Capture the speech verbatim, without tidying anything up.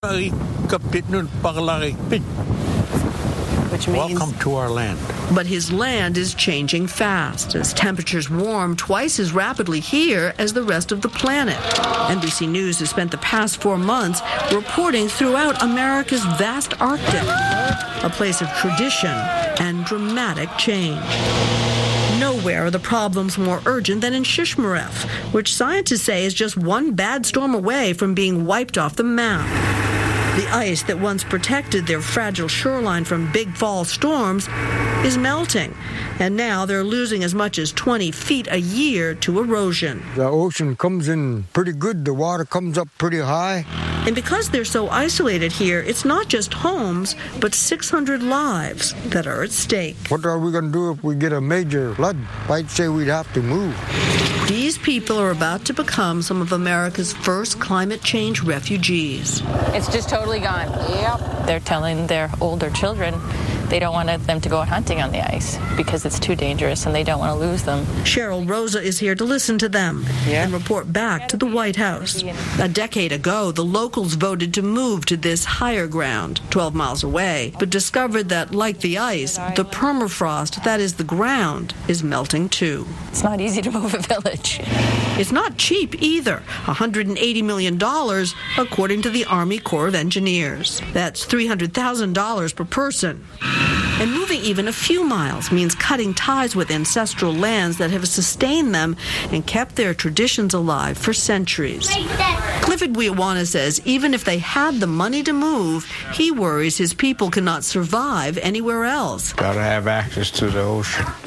Which means, welcome to our land. But his land is changing fast as temperatures warm twice as rapidly here as the rest of the planet. N B C News has spent the past four months reporting throughout America's vast Arctic, a place of tradition and dramatic change. Nowhere are the problems more urgent than in Shishmaref, which scientists say is just one bad storm away from being wiped off the map. The ice that once protected their fragile shoreline from big fall storms is melting, and now they're losing as much as twenty feet a year to erosion. The ocean comes in pretty good. The water comes up pretty high. And because they're so isolated here, it's not just homes, but six hundred lives that are at stake. What are we going to do if we get a major flood? I'd say we'd have to move. These people are about to become some of America's first climate change refugees. It's just totally gone. Yep. They're telling their older children they don't want them to go hunting on the ice because it's too dangerous and they don't want to lose them. Cheryl Rosa is here to listen to them yeah. and report back to the White House. A decade ago, the locals voted to move to this higher ground, twelve miles away, but discovered that, like the ice, the permafrost, that is the ground, is melting too. It's not easy to move a village. It's not cheap either, one hundred eighty million dollars, according to the Army Corps of Engineers. That's three hundred thousand dollars per person. And moving even a few miles means cutting ties with ancestral lands that have sustained them and kept their traditions alive for centuries. Clifford Wiawana says even if they had the money to move, he worries his people cannot survive anywhere else. Gotta have access to the ocean.